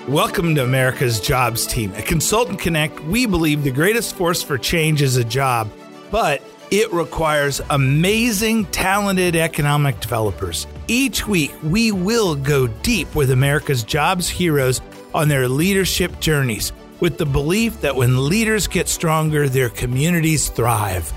Welcome to America's Jobs Team. At Consultant Connect, we believe the greatest force for change is a job, but it requires amazing, talented economic developers. Each week, we will go deep with America's jobs heroes on their leadership journeys, with the belief that when leaders get stronger, their communities thrive.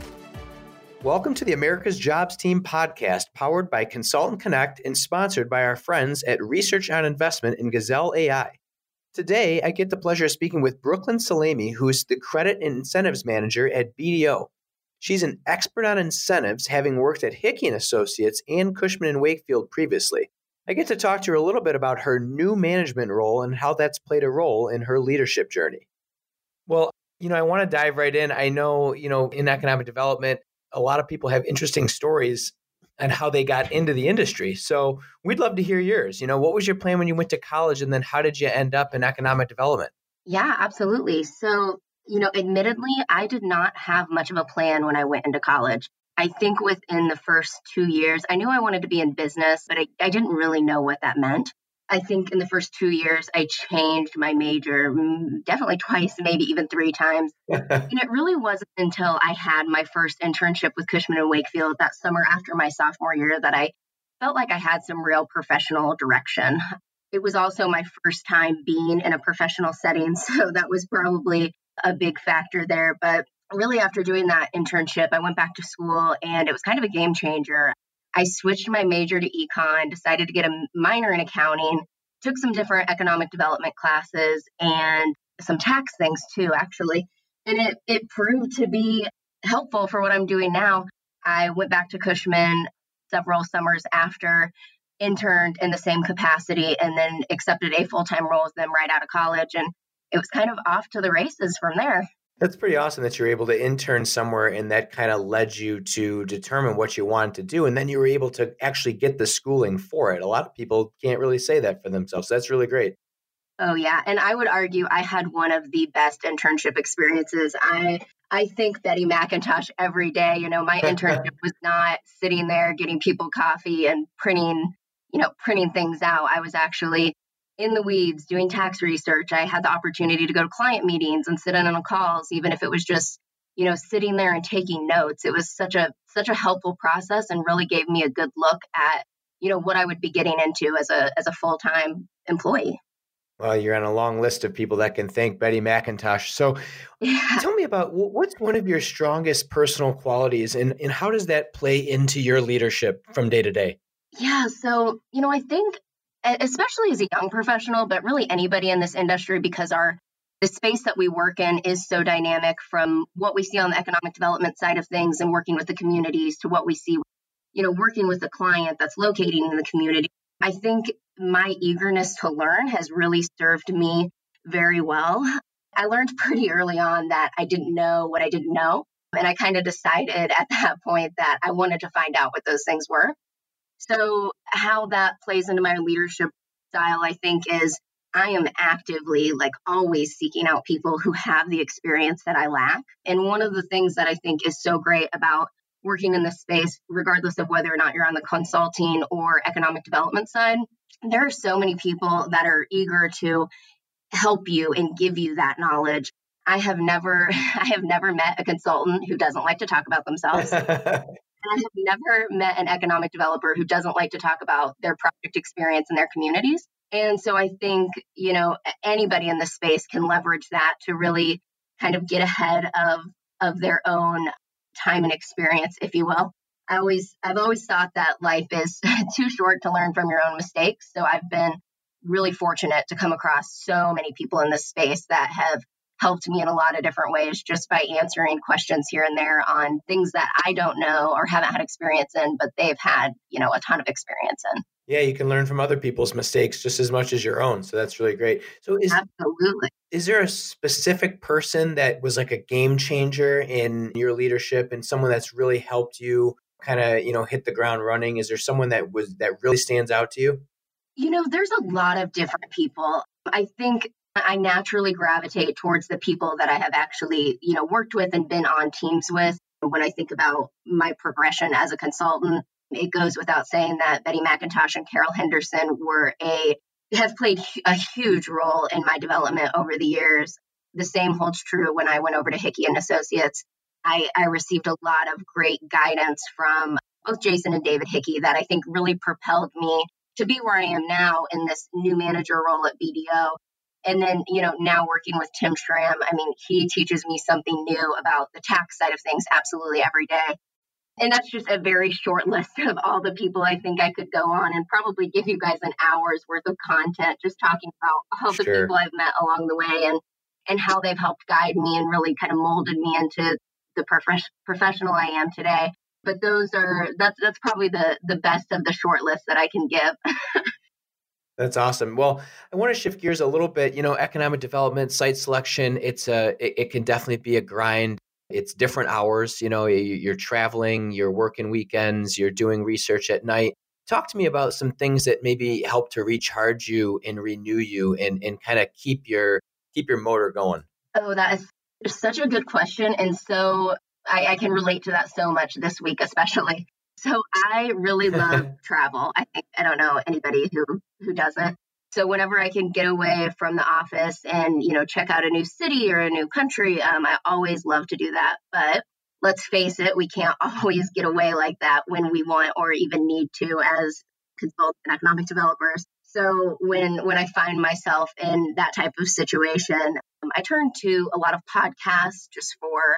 Welcome to the America's Jobs Team podcast, powered by Consultant Connect and sponsored by our friends at Research on Investment in Gazelle AI. Today, I get the pleasure of speaking with Brooklyn Salami, who is the Credit and Incentives Manager at BDO. She's an expert on incentives, having worked at Hickey & Associates and Cushman & Wakefield previously. I get to talk to her a little bit about her new management role and how that's played a role in her leadership journey. Well, I want to dive right in. I know, in economic development, a lot of people have interesting stories on how they got into the industry. So we'd love to hear yours. What was your plan when you went to college, and then how did you end up in economic development? Yeah, absolutely. So, admittedly, I did not have much of a plan when I went into college. I think within the first 2 years, I knew I wanted to be in business, but I didn't really know what that meant. I think in the first 2 years, I changed my major definitely twice, maybe even 3 times. And it really wasn't until I had my first internship with Cushman & Wakefield that summer after my sophomore year that I felt like I had some real professional direction. It was also my first time being in a professional setting, so that was probably a big factor there. But really, after doing that internship, I went back to school, and it was kind of a game changer. I switched my major to econ, decided to get a minor in accounting, took some different economic development classes and some tax things too, actually. And it proved to be helpful for what I'm doing now. I went back to Cushman several summers after, interned in the same capacity, and then accepted a full-time role with them right out of college. And it was kind of off to the races from there. That's pretty awesome that you're able to intern somewhere, and that kind of led you to determine what you wanted to do. And then you were able to actually get the schooling for it. A lot of people can't really say that for themselves. That's really great. Oh, yeah. And I would argue I had one of the best internship experiences. I think Betty McIntosh every day. My internship was not sitting there getting people coffee and printing things out. I was actually in the weeds doing tax research. I had the opportunity to go to client meetings and sit in on calls, even if it was just, sitting there and taking notes. It was such a helpful process, and really gave me a good look at, what I would be getting into as a full-time employee. Well, you're on a long list of people that can thank Betty McIntosh. So Tell me about what's one of your strongest personal qualities, and how does that play into your leadership from day to day? Yeah. So, I think, especially as a young professional, but really anybody in this industry, because the space that we work in is so dynamic, from what we see on the economic development side of things and working with the communities to what we see, working with a client that's located in the community. I think my eagerness to learn has really served me very well. I learned pretty early on that I didn't know what I didn't know. And I kind of decided at that point that I wanted to find out what those things were. So how that plays into my leadership style, I think, is I am actively, always seeking out people who have the experience that I lack. And one of the things that I think is so great about working in this space, regardless of whether or not you're on the consulting or economic development side, there are so many people that are eager to help you and give you that knowledge. I have never met a consultant who doesn't like to talk about themselves. And I have never met an economic developer who doesn't like to talk about their project experience in their communities. And so I think, anybody in this space can leverage that to really kind of get ahead of their own time and experience, if you will. I've always thought that life is too short to learn from your own mistakes. So I've been really fortunate to come across so many people in this space that have helped me in a lot of different ways, just by answering questions here and there on things that I don't know or haven't had experience in, but they've had, a ton of experience in. Yeah, you can learn from other people's mistakes just as much as your own. So that's really great. So Absolutely. Is there a specific person that was like a game changer in your leadership, and someone that's really helped you kind of, hit the ground running? Is there someone that really stands out to you? There's a lot of different people. I think I naturally gravitate towards the people that I have actually, worked with and been on teams with. When I think about my progression as a consultant, it goes without saying that Betty McIntosh and Carol Henderson were a have played a huge role in my development over the years. The same holds true when I went over to Hickey and Associates. I received a lot of great guidance from both Jason and David Hickey that I think really propelled me to be where I am now in this new manager role at BDO. And then, now working with Tim Schramm, he teaches me something new about the tax side of things absolutely every day. And that's just a very short list of all the people I think I could go on and probably give you guys an hour's worth of content, just talking about all the people I've met along the way and how they've helped guide me and really kind of molded me into the professional I am today. But that's probably the best of the short list that I can give. That's awesome. Well, I want to shift gears a little bit. Economic development, site selection, it can definitely be a grind. It's different hours. You're traveling, you're working weekends, you're doing research at night. Talk to me about some things that maybe help to recharge you and renew you and kind of keep your motor going. Oh, that is such a good question. And so I can relate to that so much this week, especially. So I really love travel. I don't know anybody who doesn't. So whenever I can get away from the office and, check out a new city or a new country, I always love to do that. But let's face it, we can't always get away like that when we want or even need to as consultants and economic developers. So when I find myself in that type of situation, I turn to a lot of podcasts just for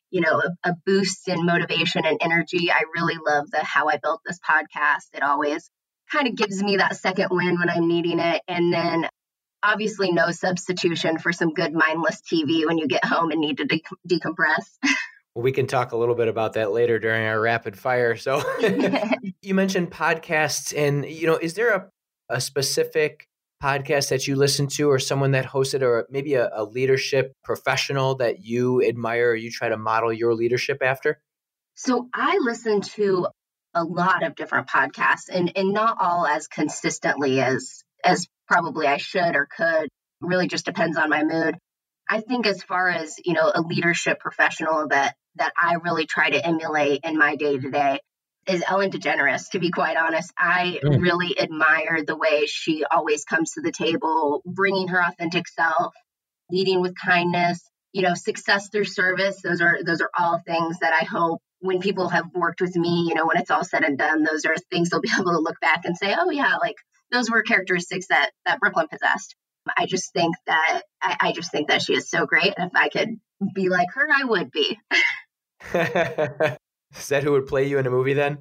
a boost in motivation and energy. I really love the How I Built This podcast. It always kind of gives me that second win when I'm needing it. And then obviously no substitution for some good mindless TV when you get home and need to decompress. Well, we can talk a little bit about that later during our rapid fire. So you mentioned podcasts and, is there a specific podcast that you listen to or someone that hosted or maybe a leadership professional that you admire or you try to model your leadership after? So I listen to a lot of different podcasts and not all as consistently as probably I should or could. Really just depends on my mood. I think as far as, a leadership professional that I really try to emulate in my day to day is Ellen DeGeneres, to be quite honest. I really admire the way she always comes to the table, bringing her authentic self, leading with kindness, success through service. Those are all things that I hope when people have worked with me, when it's all said and done, those are things they'll be able to look back and say, oh yeah, like those were characteristics that Brooklyn possessed. I just think that she is so great. And if I could be like her, I would be. Is that who would play you in a movie then?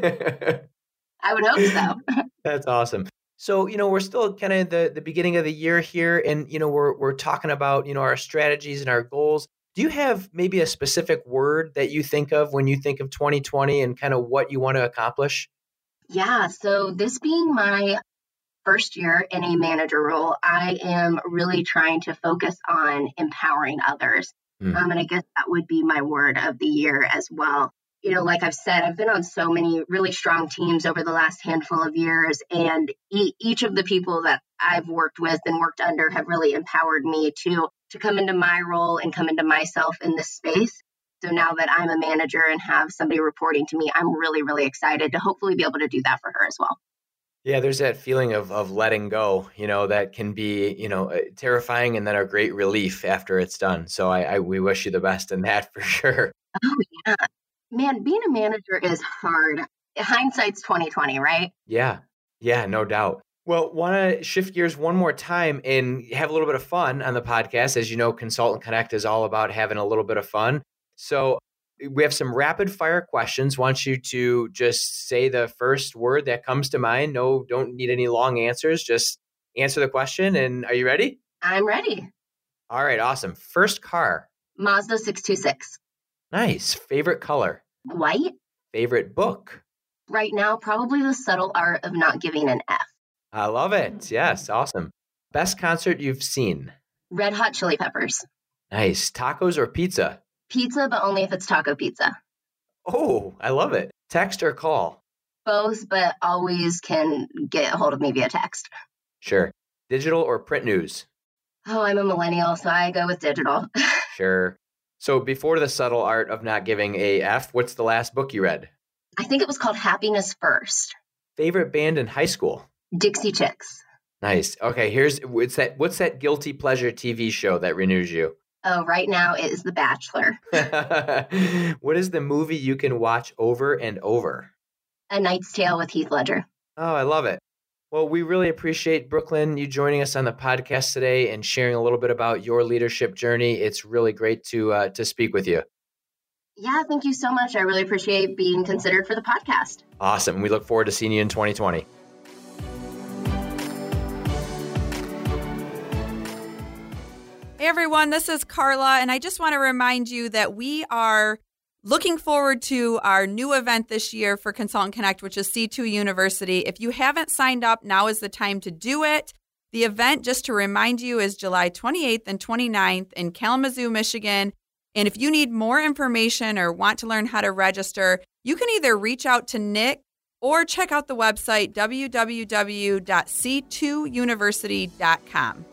I would hope so. That's awesome. So, we're still kind of the beginning of the year here and, we're talking about, our strategies and our goals. Do you have maybe a specific word that you think of when you think of 2020 and kind of what you want to accomplish? Yeah. So this being my first year in a manager role, I am really trying to focus on empowering others. And I guess that would be my word of the year as well. Like I've said, I've been on so many really strong teams over the last handful of years, and each of the people that I've worked with and worked under have really empowered me to come into my role and come into myself in this space. So now that I'm a manager and have somebody reporting to me, I'm really, really excited to hopefully be able to do that for her as well. Yeah, there's that feeling of letting go, that can be, terrifying and then a great relief after it's done. So we wish you the best in that for sure. Oh, yeah. Man, being a manager is hard. Hindsight's 2020, right? Yeah, no doubt. Well, want to shift gears one more time and have a little bit of fun on the podcast. As you know, Consultant Connect is all about having a little bit of fun. So we have some rapid fire questions. Want you to just say the first word that comes to mind. No, don't need any long answers. Just answer the question. And are you ready? I'm ready. All right, awesome. First car. Mazda 626. Nice. Favorite color. White. Favorite book. Right now, probably The Subtle Art of Not Giving an F. I love it. Yes, awesome. Best concert you've seen. Red Hot Chili Peppers. Nice. Tacos or pizza? Pizza, but only if it's taco pizza. Oh, I love it. Text or call? Both, but always can get a hold of me via text. Sure. Digital or print news? Oh, I'm a millennial, so I go with digital. Sure. So before The Subtle Art of Not Giving a F, what's the last book you read? I think it was called Happiness First. Favorite band in high school? Dixie Chicks. Nice. Okay, what's that guilty pleasure TV show that renews you? Oh, right now it is The Bachelor. What is the movie you can watch over and over? A Knight's Tale with Heath Ledger. Oh, I love it. Well, we really appreciate, Brooklyn, you joining us on the podcast today and sharing a little bit about your leadership journey. It's really great to speak with you. Yeah, thank you so much. I really appreciate being considered for the podcast. Awesome. We look forward to seeing you in 2020. Hey everyone, this is Carla, and I just want to remind you that we are looking forward to our new event this year for Consultant Connect, which is C2 University. If you haven't signed up, now is the time to do it. The event, just to remind you, is July 28th and 29th in Kalamazoo, Michigan. And if you need more information or want to learn how to register, you can either reach out to Nick or check out the website www.c2university.com.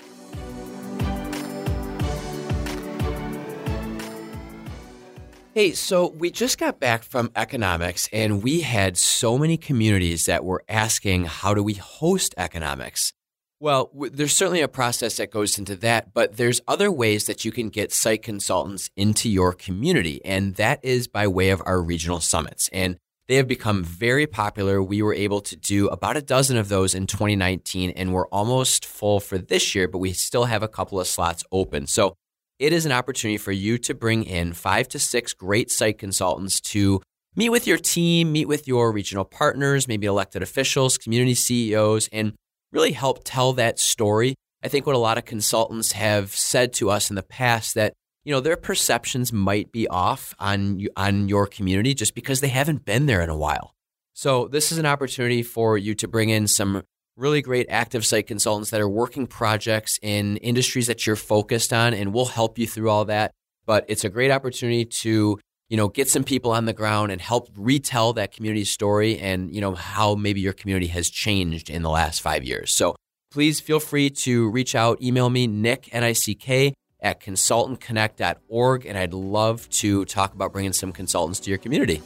Hey, so we just got back from economics, and we had so many communities that were asking, how do we host economics? Well, there's certainly a process that goes into that, but there's other ways that you can get site consultants into your community, and that is by way of our regional summits. And they have become very popular. We were able to do about a dozen of those in 2019, and we're almost full for this year, but we still have a couple of slots open. So it is an opportunity for you to bring in 5 to 6 great site consultants to meet with your team, meet with your regional partners, maybe elected officials, community CEOs, and really help tell that story. I think what a lot of consultants have said to us in the past that, their perceptions might be off on your community just because they haven't been there in a while. So this is an opportunity for you to bring in some really great active site consultants that are working projects in industries that you're focused on, and we'll help you through all that. But it's a great opportunity to, get some people on the ground and help retell that community story and, how maybe your community has changed in the last 5 years. So please feel free to reach out, email me, Nick, N-I-C-K, at consultantconnect.org, and I'd love to talk about bringing some consultants to your community.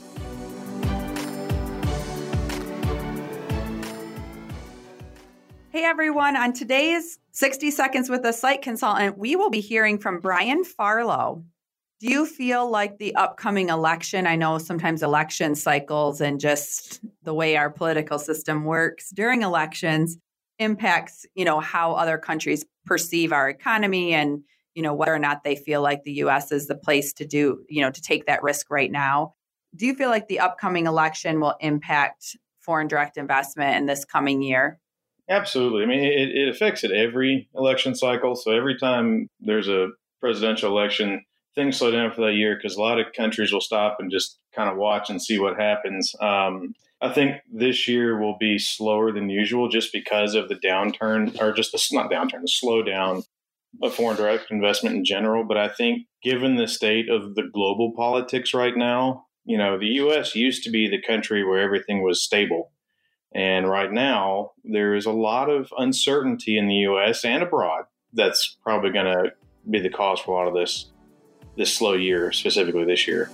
Hey everyone, on today's 60 Seconds with a Site Consultant, we will be hearing from Brian Farlow. Do you feel like the upcoming election, I know sometimes election cycles and just the way our political system works during elections impacts, how other countries perceive our economy and, whether or not they feel like the U.S. is the place to do, to take that risk right now? Do you feel like the upcoming election will impact foreign direct investment in this coming year? Absolutely. I mean, it affects at every election cycle. So every time there's a presidential election, things slow down for that year because a lot of countries will stop and just kind of watch and see what happens. I think this year will be slower than usual just because of the downturn, or just the slowdown of foreign direct investment in general. But I think given the state of the global politics right now, the U.S. used to be the country where everything was stable. And right now, there is a lot of uncertainty in the U.S. and abroad that's probably going to be the cause for a lot of this slow year, specifically this year.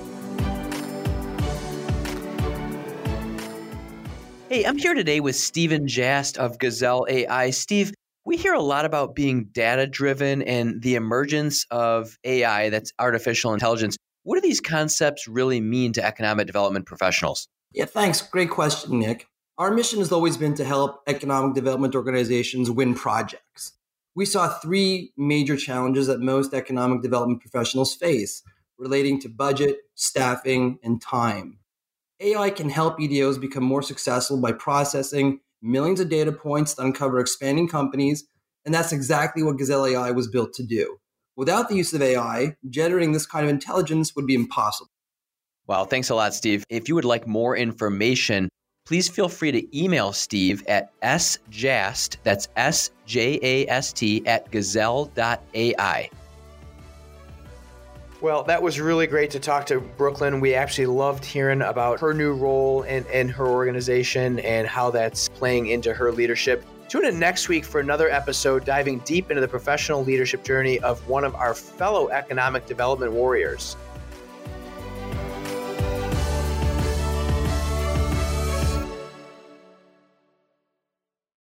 Hey, I'm here today with Steven Jast of Gazelle AI. Steve, we hear a lot about being data-driven and the emergence of AI, that's artificial intelligence. What do these concepts really mean to economic development professionals? Yeah, thanks. Great question, Nick. Our mission has always been to help economic development organizations win projects. We saw 3 major challenges that most economic development professionals face relating to budget, staffing, and time. AI can help EDOs become more successful by processing millions of data points to uncover expanding companies, and that's exactly what Gazelle AI was built to do. Without the use of AI, generating this kind of intelligence would be impossible. Wow, thanks a lot, Steve. If you would like more information, please feel free to email Steve at sjast, that's S-J-A-S-T, at gazelle.ai. Well, that was really great to talk to Brooklyn. We actually loved hearing about her new role in her organization and how that's playing into her leadership. Tune in next week for another episode diving deep into the professional leadership journey of one of our fellow economic development warriors.